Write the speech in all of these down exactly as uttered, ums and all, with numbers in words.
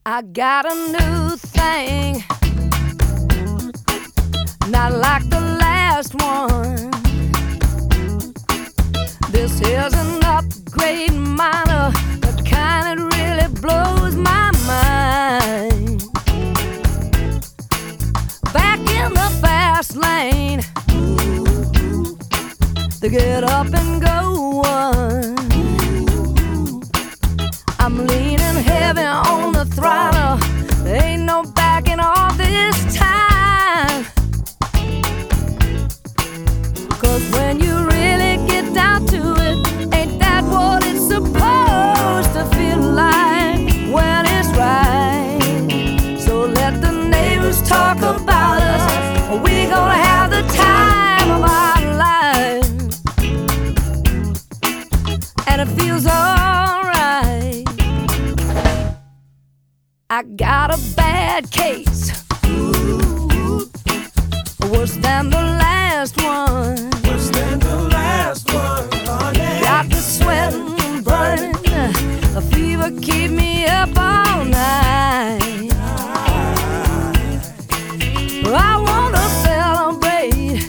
I got a new thing, not like the last one. This here's an upgrade minor, the kind that really blows my mind. Back in the fast lane, the get up and go one. I'm leaning heavy on the throttle, there ain't no backing off this time. Cause when you really get down to it, ain't that what it's supposed to feel like when it's right? So let the neighbors talk about us, we gonna have the time of our lives. And it feels alright. I got a bad case, worse than the last one. Worse than the last one. Oh, yeah. Got the sweating and burning, the fever keep me up all night. I wanna celebrate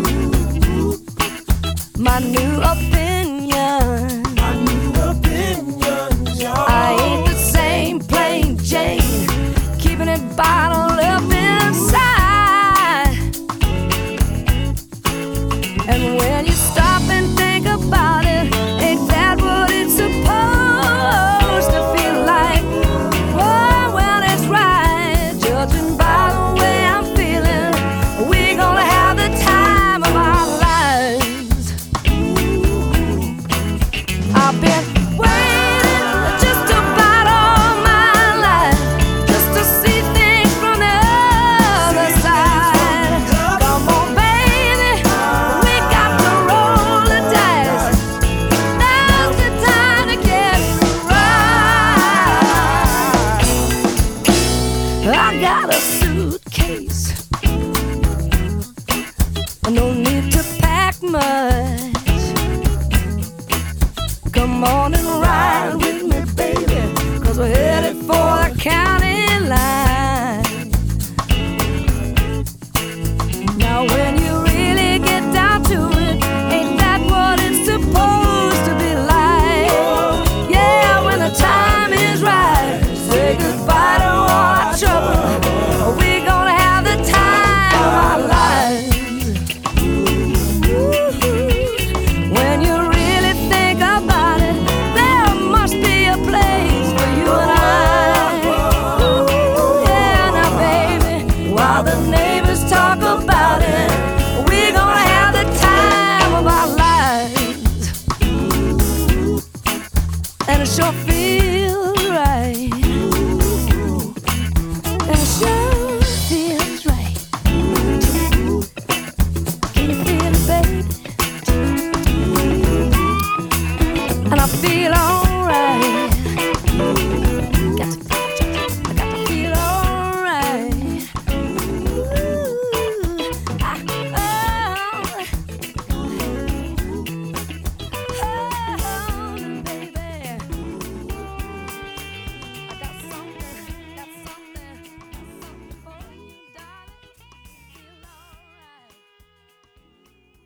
my new opinion. My new opinion, y'all. I ain't the same plain Jane, keeping it bottled up inside. And when you stop and think about it, ain't that what it's supposed to feel like? Oh, well, it's right. Judging by the way I'm feeling, we're gonna have the time of our lives. I've been waiting just about all my life, just to see things from the other side. Come on, baby, we got to roll the dice. Now's the time to get right. I got a suitcase, no need to pack much. Come on and ride with me, baby, cause we're headed for the county line. Now when you really get down to it, ain't that what it's supposed to be like? Yeah, when the time is right, say goodbye to all our trouble, we're gonna have the time of our lives. When you really think about it, there must be a place for you and I. Yeah, now baby, while the neighbors talk about it, we're gonna have the time of our lives. And it sure feels right. And it sure feels right. Can you feel it, baby? And I feel alright. Got to feel